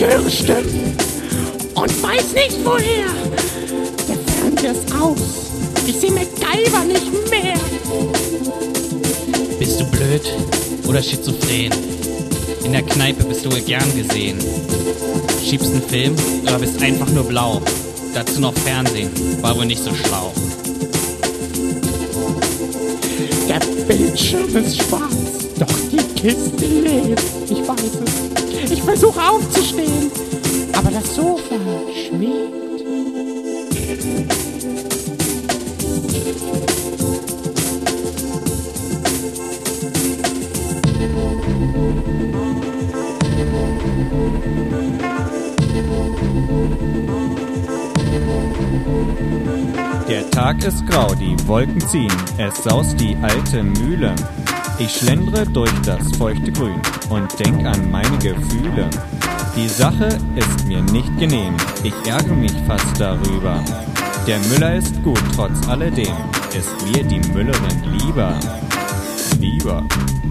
Ich höre Stimmen und weiß nicht woher. Der Fernseher ist aus. Ich sehe MacGyver nicht mehr. Bist du blöd oder schizophren? In der Kneipe bist du gern gesehen. Schiebst einen Film oder bist einfach nur blau? Dazu noch Fernsehen, war wohl nicht so schlau. Der Bildschirm ist schwarz, doch die Kiste lebt. Ich weiß es. Ich versuche aufzustehen, aber das Sofa schwebt. Der Tag ist grau, die Wolken ziehen, es saust die alte Mühle. Ich schlendere durch das feuchte Grün und denk an meine Gefühle. Die Sache ist mir nicht genehm, ich ärgere mich fast darüber. Der Müller ist gut, trotz alledem ist mir die Müllerin lieber. Lieber.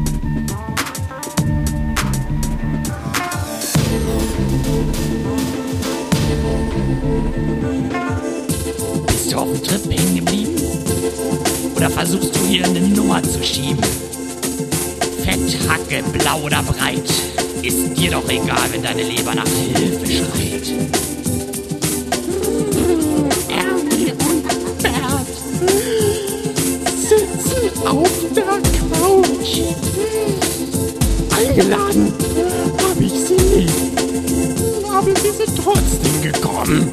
Bist du auf dem Trip hängen geblieben? Oder versuchst du hier eine Nummer zu schieben? Fett, Hacke, blau oder breit, ist dir doch egal, wenn deine Leber nach Hilfe schreit. Ernie und Bert sitzen auf der Couch. Eingeladen habe ich sie nie, aber sie sind trotzdem gekommen.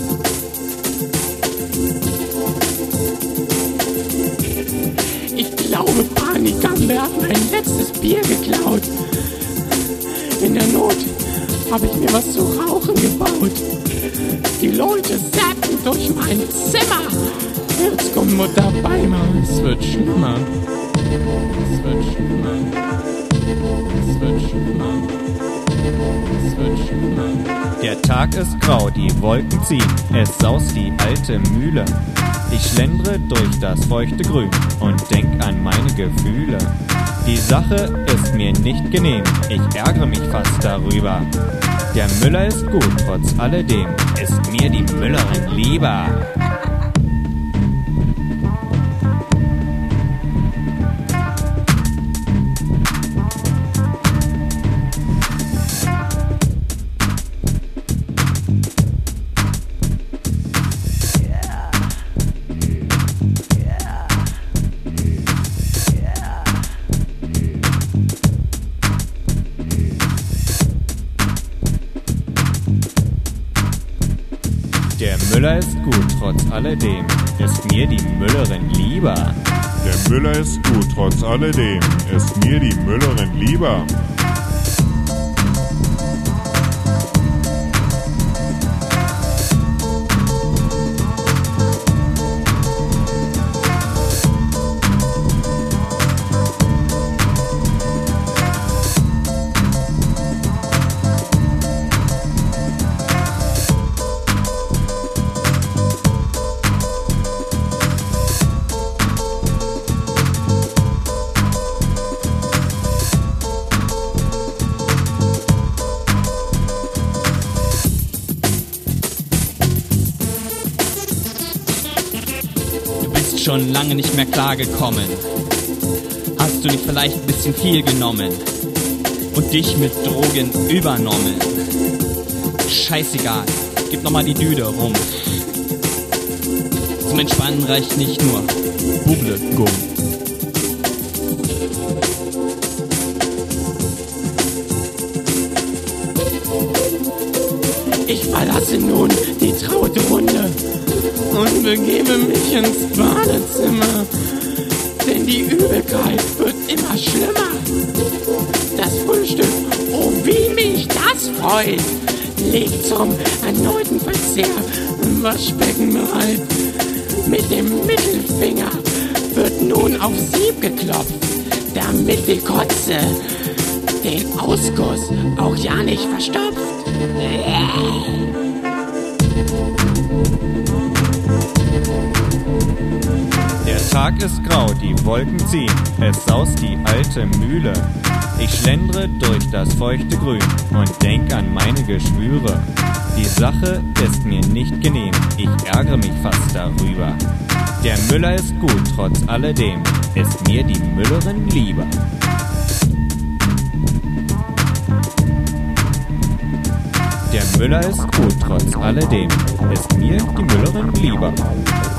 Ich glaube, Panik hat Bert mein letztes Bier geklaut. In der Not habe ich mir was zu rauchen gebaut. Die Leute zappen durch mein Zimmer. Jetzt kommt Mutter Beimer. Es wird schlimmer. Es wird schlimmer. Es wird schlimmer. Es wird schlimmer. Der Tag ist grau, die Wolken ziehen, es saust die alte Mühle. Ich schlendere durch das feuchte Grün und denk an meine Gefühle. Die Sache ist mir nicht genehm, ich ärgere mich fast darüber. Der Müller ist gut, trotz alledem ist mir die Müllerin lieber. Der Müller ist gut, trotz alledem ist mir die Müllerin lieber. Der Müller ist gut, trotz alledem ist mir die Müllerin lieber. Schon lange nicht mehr klargekommen. Hast du nicht vielleicht ein bisschen viel genommen und dich mit Drogen übernommen? Scheißegal, gib nochmal die Düde rum. Zum Entspannen reicht nicht nur Bubblegum. Ich verlasse nun die traute Runde und begebe mich ins Badezimmer, denn die Übelkeit wird immer schlimmer. Das Frühstück, oh wie mich das freut, liegt zum erneuten Verzehr im Waschbecken bereit. Mit dem Mittelfinger wird nun auf Sieb geklopft, damit die Kotze den Ausguss auch ja nicht verstopft. Der Tag ist grau, die Wolken ziehen, es saust die alte Mühle. Ich schlendere durch das feuchte Grün und denk an meine Geschwüre. Die Sache ist mir nicht genehm, ich ärgere mich fast darüber. Der Müller ist gut, trotz alledem ist mir die Müllerin lieber. Der Müller ist gut, trotz alledem ist mir die Müllerin lieber.